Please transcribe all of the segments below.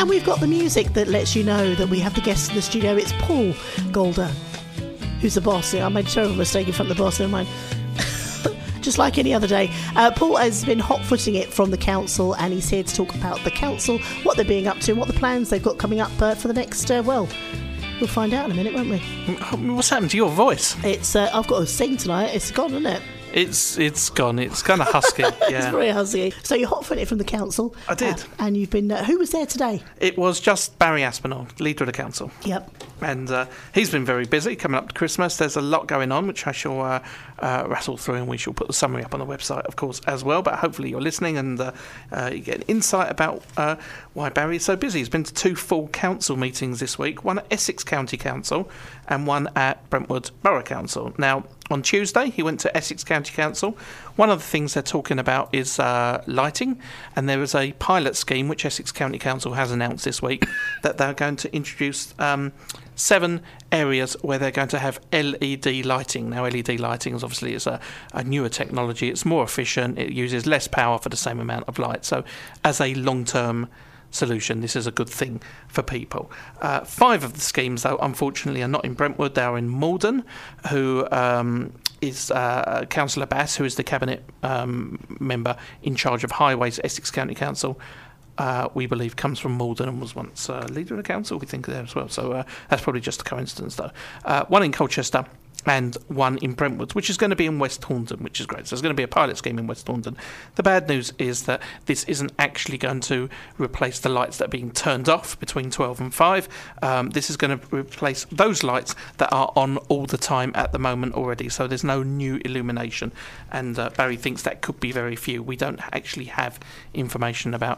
And we've got the music that lets you know that we have the guest in the studio. It's Paul Golder, who's the boss. I made a terrible mistake in front of the boss, never mind. Just like any other day. Paul has been hot-footing it from the council, and he's here to talk about the council, what they're being up to, and what the plans they've got coming up for the next, we'll find out in a minute, won't we? What's happened to your voice? It's I've got to sing tonight. It's gone, isn't it? It's gone. It's kind of husky. Yeah. It's very husky. So you're hot-footing it from the council. I did. And you've been... who was there today? It was just Barry Aspinall, leader of the council. Yep. And he's been very busy coming up to Christmas. There's a lot going on, which I shall rattle through, and we shall put the summary up on the website, of course, as well. But hopefully you're listening and you get an insight about why Barry is so busy. He's been to 2 full council meetings this week, one at Essex County Council and one at Brentwood Borough Council. Now, on Tuesday, he went to Essex County Council. One of the things they're talking about is lighting, and there is a pilot scheme which Essex County Council has announced this week that they're going to introduce 7 areas where they're going to have LED lighting. Now, LED lighting is obviously a newer technology. It's more efficient. It uses less power for the same amount of light. So, as a long-term solution, this is a good thing for people. 5 of the schemes, though, unfortunately, are not in Brentwood. They are in Malden, who is Councillor Bass, who is the Cabinet member in charge of highways at Essex County Council. We believe comes from Malden and was once leader of the council, we think, there as well. So that's probably just a coincidence, though. One in Colchester and one in Brentwood, which is going to be in West Horndon, which is great. So there's going to be a pilot scheme in West Horndon. The bad news is that this isn't actually going to replace the lights that are being turned off between 12 and 5. This is going to replace those lights that are on all the time at the moment already. So there's no new illumination. And Barry thinks that could be very few. We don't actually have information about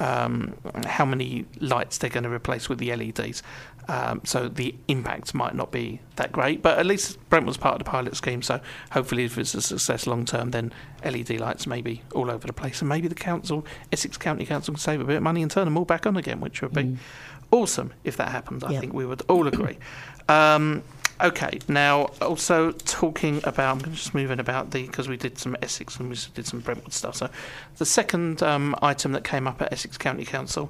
how many lights they're going to replace with the LEDs. So the impact might not be that great, but at least Brentwood's part of the pilot scheme, so hopefully if it's a success long term, then LED lights may be all over the place, and maybe the council, Essex County Council, can save a bit of money and turn them all back on again, which would be awesome if that happened. I think we would all agree. Okay, now also talking about, I'm going to just move in about because we did some Essex and we did some Brentwood stuff. So the second item that came up at Essex County Council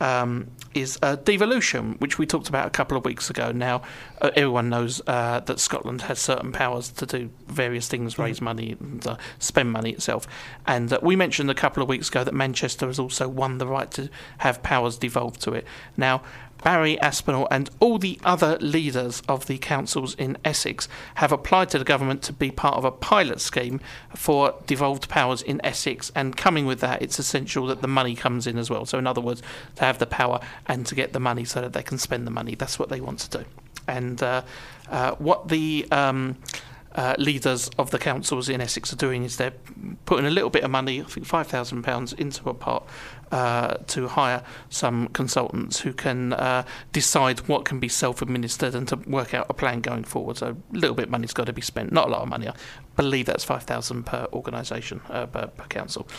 is devolution, which we talked about a couple of weeks ago. Now, everyone knows that Scotland has certain powers to do various things, raise money and spend money itself. And we mentioned a couple of weeks ago that Manchester has also won the right to have powers devolved to it. Now, Barry Aspinall and all the other leaders of the councils in Essex have applied to the government to be part of a pilot scheme for devolved powers in Essex, and coming with that, it's essential that the money comes in as well. So in other words, to have the power and to get the money so that they can spend the money. That's what they want to do. And what the leaders of the councils in Essex are doing is they're putting a little bit of money, I think £5,000, into a pot to hire some consultants who can decide what can be self-administered and to work out a plan going forward. So a little bit of money's got to be spent, not a lot of money. I believe that's £5,000 per organisation, per council.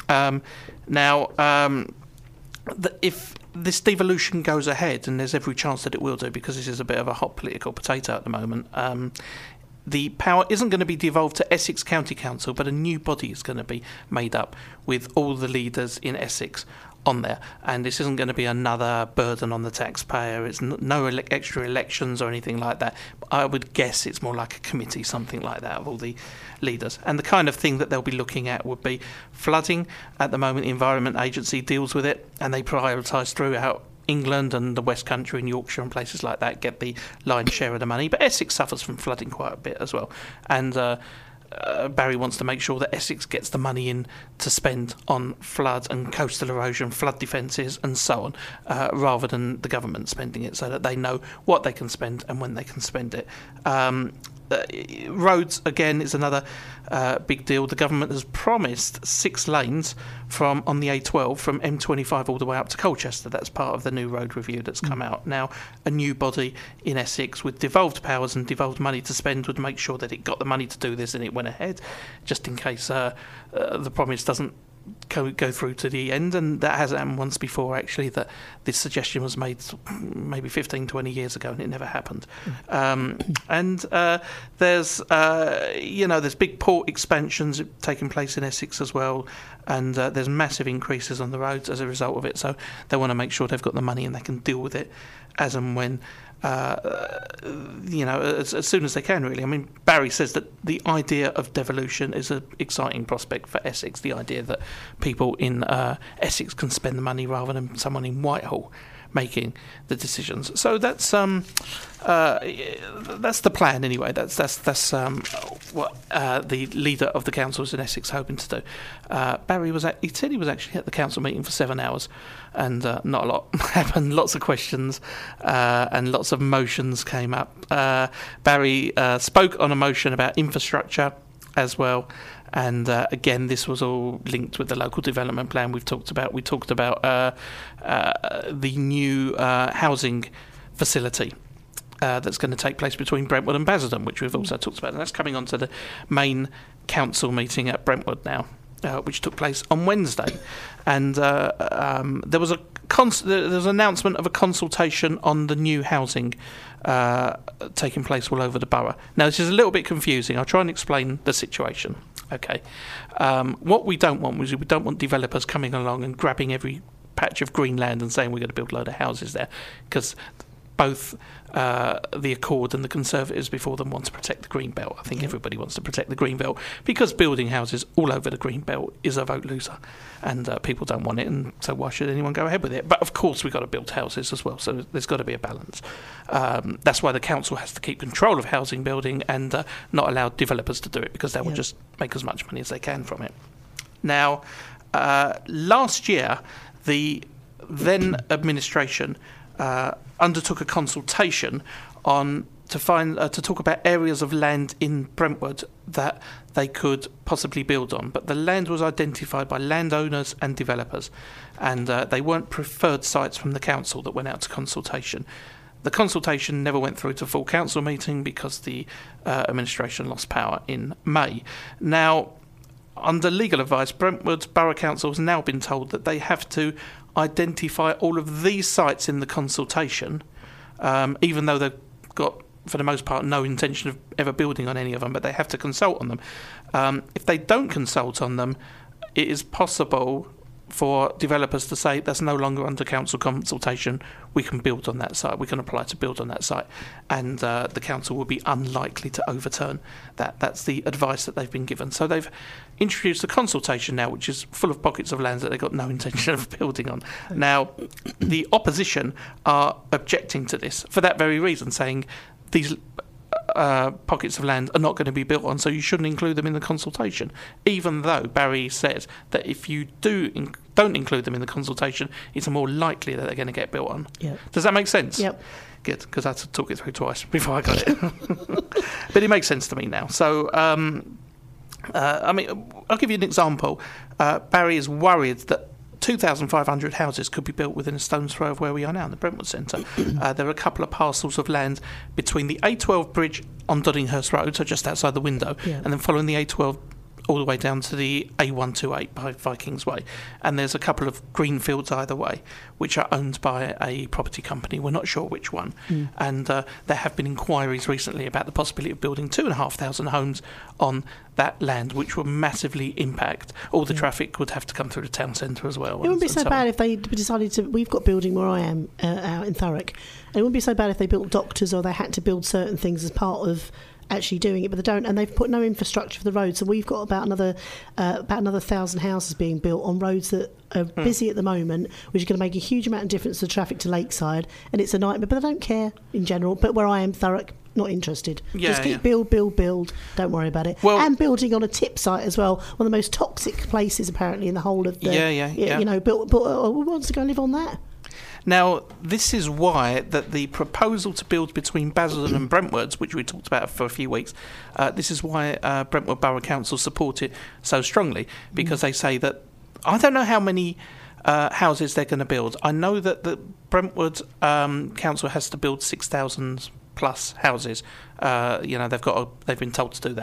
If this devolution goes ahead, and there's every chance that it will do because this is a bit of a hot political potato at the moment, the power isn't going to be devolved to Essex County Council, but a new body is going to be made up with all the leaders in Essex on there. And this isn't going to be another burden on the taxpayer. It's no extra elections or anything like that. I would guess it's more like a committee, something like that, of all the leaders. And the kind of thing that they'll be looking at would be flooding. At the moment, the Environment Agency deals with it, and they prioritise throughout England and the West Country and Yorkshire and places like that, get the lion's share of the money. But Essex suffers from flooding quite a bit as well. And Barry wants to make sure that Essex gets the money in to spend on flood and coastal erosion, flood defences and so on, rather than the government spending it, so that they know what they can spend and when they can spend it. Roads, again, is another big deal. The government has promised 6 lanes on the A12 from M25 all the way up to Colchester. That's part of the new road review that's come out. Now, a new body in Essex with devolved powers and devolved money to spend would make sure that it got the money to do this and it went ahead, just in case the promise doesn't go through to the end, and that hasn't happened once before actually, that this suggestion was made maybe 15, 20 years ago and it never happened. There's big port expansions taking place in Essex as well, and there's massive increases on the roads as a result of it, so they want to make sure they've got the money and they can deal with it as and when as soon as they can, really. I mean, Barry says that the idea of devolution is an exciting prospect for Essex, the idea that people in Essex can spend the money rather than someone in Whitehall making the decisions. So that's the plan anyway. That's what the leader of the councils in Essex hoping to do. Barry he said he was actually at the council meeting for 7 hours, and not a lot happened. Lots of questions and lots of motions came up. Barry spoke on a motion about infrastructure as well. And again, this was all linked with the local development plan we talked about the new housing facility that's going to take place between Brentwood and Basildon, which we've also talked about. And that's coming on to the main council meeting at Brentwood now, which took place on Wednesday. And there was an announcement of a consultation on the new housing taking place all over the borough. Now, this is a little bit confusing. I'll try and explain the situation. Okay. What we don't want is we don't want developers coming along and grabbing every patch of green land and saying we're going to build a load of houses there, because both the Accord and the Conservatives before them want to protect the green belt. I think everybody wants to protect the green belt, because building houses all over the green belt is a vote loser, and people don't want it, and so why should anyone go ahead with it? But of course we've got to build houses as well, so there's got to be a balance. That's why the council has to keep control of housing building and not allow developers to do it, because they will just make as much money as they can from it. Now, last year, the then administration undertook a consultation to talk about areas of land in Brentwood that they could possibly build on, but the land was identified by landowners and developers, and they weren't preferred sites from the council that went out to consultation. The consultation never went through to full council meeting because the administration lost power in May. Now, under legal advice, Brentwood Borough Council has now been told that they have to identify all of these sites in the consultation, even though they've got, for the most part, no intention of ever building on any of them, but they have to consult on them. If they don't consult on them, it is possible for developers to say that's no longer under council consultation, we can build on that site, we can apply to build on that site, and the council will be unlikely to overturn that. That's the advice that they've been given. So they've introduced a consultation now, which is full of pockets of land that they've got no intention of building on. Now, the opposition are objecting to this for that very reason, saying these pockets of land are not going to be built on, so you shouldn't include them in the consultation, even though Barry says that if you don't include them in the consultation, it's more likely that they're going to get built on. Yep. Does that make sense? Yep. Good, because I had to talk it through twice before I got it. But it makes sense to me now. So, I mean, I'll give you an example. Barry is worried that 2,500 houses could be built within a stone's throw of where we are now in the Brentwood Centre. There are a couple of parcels of land between the A12 bridge on Doddinghurst Road, so just outside the window, and then following the A12 all the way down to the A128 by Vikings Way. And there's a couple of greenfields either way, which are owned by a property company. We're not sure which one. And there have been inquiries recently about the possibility of building 2,500 homes on that land, which will massively impact. All the traffic would have to come through the town centre as well. It wouldn't be so bad if they decided to... We've got building where I am out in Thurrock. And it wouldn't be so bad if they built doctors or they had to build certain things as part of actually doing it, but they don't, and they've put no infrastructure for the roads. So we've got about another 1,000 houses being built on roads that are busy at the moment, which is going to make a huge amount of difference to traffic to Lakeside, and it's a nightmare. But they don't care in general. But where I am, Thurrock, not interested. Just keep build. Don't worry about it. Well, and building on a tip site as well, one of the most toxic places apparently in the whole of the. You know, who wants to go live on that? Now, this is why that the proposal to build between Basildon and Brentwood, which we talked about for a few weeks, this is why Brentwood Borough Council support it so strongly, because they say that, I don't know how many houses they're going to build. I know that the Brentwood Council has to build 6,000 plus houses. You know, they've been told to do that.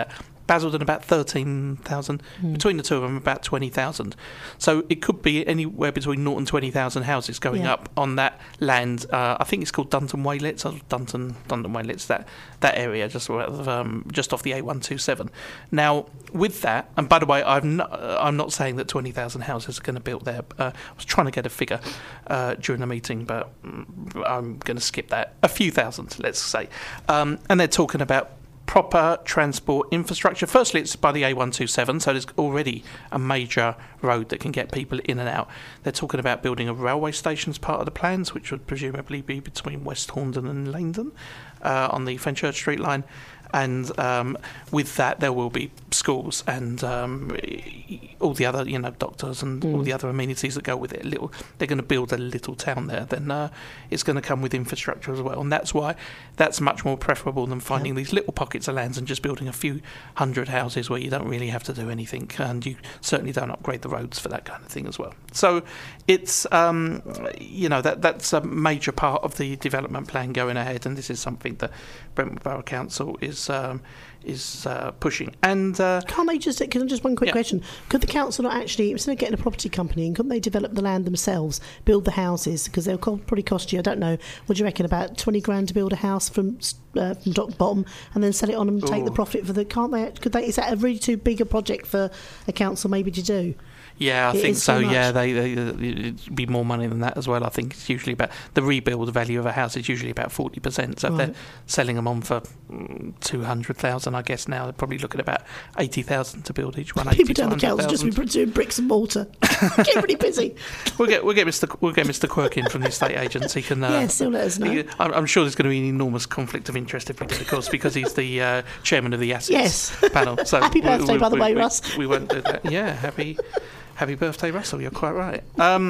Basildon about 13,000. Between the two of them, about 20,000. So it could be anywhere between 0 and 20,000 houses going up on that land. I think it's called Dunton Waylets, or Dunton Waylets, that area just off the A127. Now, with that, and by the way, I'm not saying that 20,000 houses are going to build there. I was trying to get a figure during the meeting, but I'm going to skip that. A few thousand, let's say. And they're talking about proper transport infrastructure. Firstly, it's by the A127, so there's already a major road that can get people in and out. They're talking about building a railway station as part of the plans, which would presumably be between West Horndon and Leindon on the Fenchurch Street line. And with that, there will be schools and all the other, doctors and all the other amenities that go with it. They're going to build a little town there. Then it's going to come with infrastructure as well, and that's why that's much more preferable than finding these little pockets of lands and just building a few hundred houses where you don't really have to do anything, and you certainly don't upgrade the roads for that kind of thing as well. So it's that's a major part of the development plan going ahead, and this is something that Brentwood Borough Council is pushing. And can I just one quick question? Could the council not actually, instead of getting a property company, and couldn't they develop the land themselves, build the houses? Because they'll probably cost you, I don't know, what do you reckon, about 20 grand to build a house from top to bottom, and then sell it on and take the profit for the? Can't they? Could they? Is that a really too big a project for a council maybe to do? Yeah, I think so. Yeah, it'd be more money than that as well. I think it's usually about the rebuild value of a house is usually about 40%. So if they're selling them on for 200,000, I guess now they're probably looking at about 80,000 to build each one. People down the council just be doing bricks and mortar. Get pretty busy. We'll get Mr. Quirk in from the estate agents. He can. Still let us know. I'm sure there's going to be an enormous conflict of interest if we did, of course, because he's the chairman of the assets panel. So happy birthday, by the way, Russ. We won't do that. Yeah, Happy birthday, Russell. You're quite right.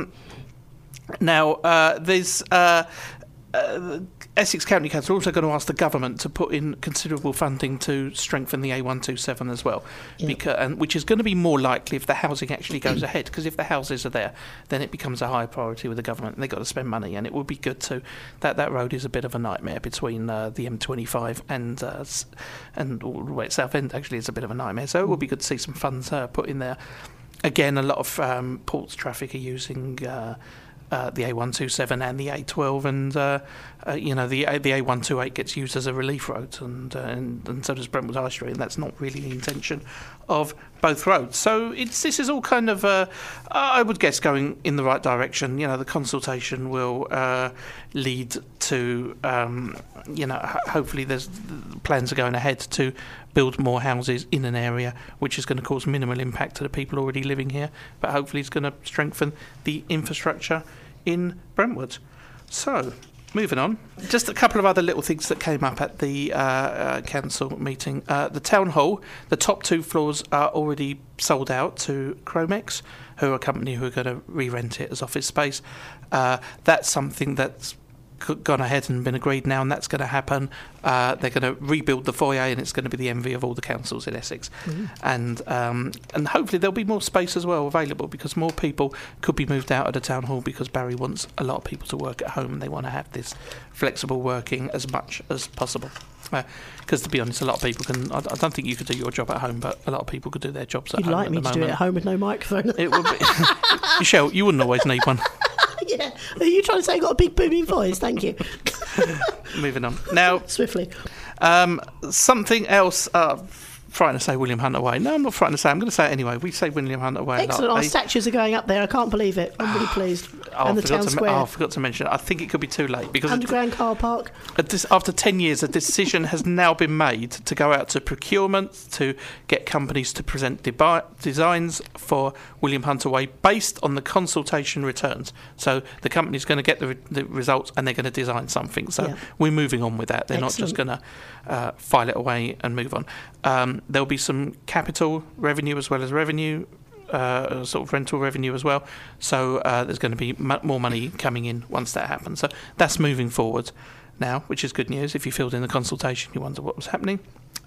Now, there's Essex County Council are also going to ask the government to put in considerable funding to strengthen the A127 as well, which is going to be more likely if the housing actually goes ahead, because if the houses are there, then it becomes a high priority with the government, and they've got to spend money, and it would be good to... That road is a bit of a nightmare between the M25 and all the way at Southend, actually, it's a bit of a nightmare, so it would be good to see some funds put in there. Again, a lot of ports traffic are using the A127 and the A12, and the A128 gets used as a relief road, and so does Brentwood High Street, and that's not really the intention of both roads. So this is all kind of, I would guess, going in the right direction. The consultation will lead to, hopefully there's plans are going ahead to build more houses in an area, which is going to cause minimal impact to the people already living here, but hopefully it's going to strengthen the infrastructure in Brentwood. So, moving on. Just a couple of other little things that came up at the council meeting. The town hall, the top 2 floors are already sold out to Chromex, who are a company who are going to re-rent it as office space. That's something that's gone ahead and been agreed now, and that's going to happen. They're going to rebuild the foyer, and it's going to be the envy of all the councils in Essex. And hopefully there'll be more space as well available, because more people could be moved out of the town hall, because Barry wants a lot of people to work at home, and they want to have this flexible working as much as possible. Because to be honest, a lot of people can. I don't think you could do your job at home, but a lot of people could do their jobs at home. You'd like me to do it at home with no microphone? It would be. Michelle, you wouldn't always need one. Yeah. Are you trying to say I've got a big booming voice? Thank you. Moving on. Now, swiftly. Something else. Frightened to say William Hunt Way. No, I'm not frightened to say. I'm going to say it anyway. We say William Hunt Way. Excellent. Our statues are going up there. I can't believe it. I'm really pleased. And the town square. I forgot to mention. I think it could be too late, because underground car park. After 10 years, a decision has now been made to go out to procurement to get companies to present designs for William Hunt Way based on the consultation returns. So the company's going to get the results, and they're going to design something. So we're moving on with that. They're not just going to file it away and move on. There'll be some capital revenue as well as revenue, sort of rental revenue as well. So there's going to be more money coming in once that happens. So that's moving forward now, which is good news. If you filled in the consultation, you wonder what was happening.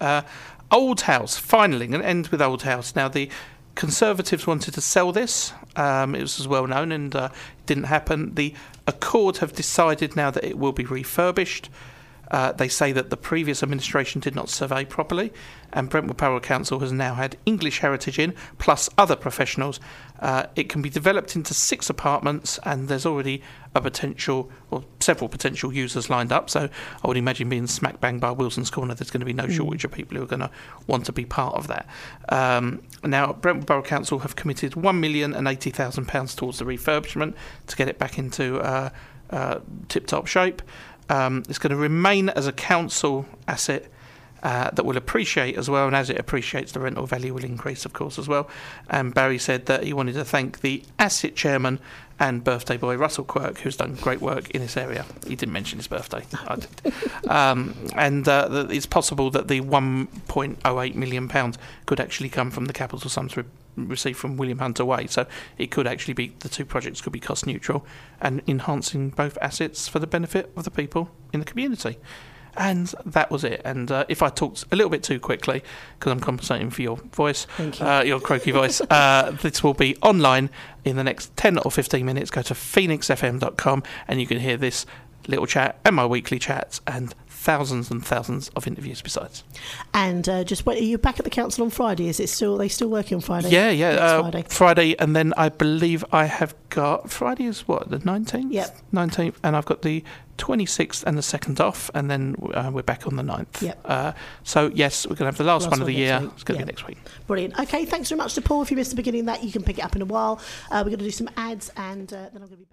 Old House, finally, going to end with Old House. Now, the Conservatives wanted to sell this. It was as well known, and it didn't happen. The Accord have decided now that it will be refurbished. They say that the previous administration did not survey properly, and Brentwood Borough Council has now had English Heritage in, plus other professionals. It can be developed into 6 apartments, and there's already several potential users lined up. So I would imagine, being smack bang by Wilson's Corner, there's going to be no shortage of people who are going to want to be part of that. Now, Brentwood Borough Council have committed £1,080,000 towards the refurbishment to get it back into tip-top shape. It's going to remain as a council asset that will appreciate as well, and as it appreciates, the rental value will increase, of course, as well. And Barry said that he wanted to thank the asset chairman and birthday boy Russell Quirk, who's done great work in this area. He didn't mention his birthday. I did. And it's possible that the £1.08 million could actually come from the capital sums received from William Hunter Way. So it could actually be, the two projects could be cost neutral and enhancing both assets for the benefit of the people in the community. And that was it. And if I talked a little bit too quickly, because I'm compensating for your voice, your croaky voice, this will be online in the next 10 or 15 minutes. Go to phoenixfm.com and you can hear this little chat and my weekly chats and thousands and thousands of interviews besides. And just wait, are you back at the council on Friday? Is it still, are they still working on Friday? Yeah. Friday, and then I believe I have got, Friday is what, the 19th? Yep. 19th, and I've got the 26th and the 2nd off, and then we're back on the 9th. Yep. So yes, we're going to have the last one of the year. It's going to be next week. Brilliant. Okay, thanks very much to Paul. If you missed the beginning of that, you can pick it up in a while. We're going to do some ads, and then I'm going to be back.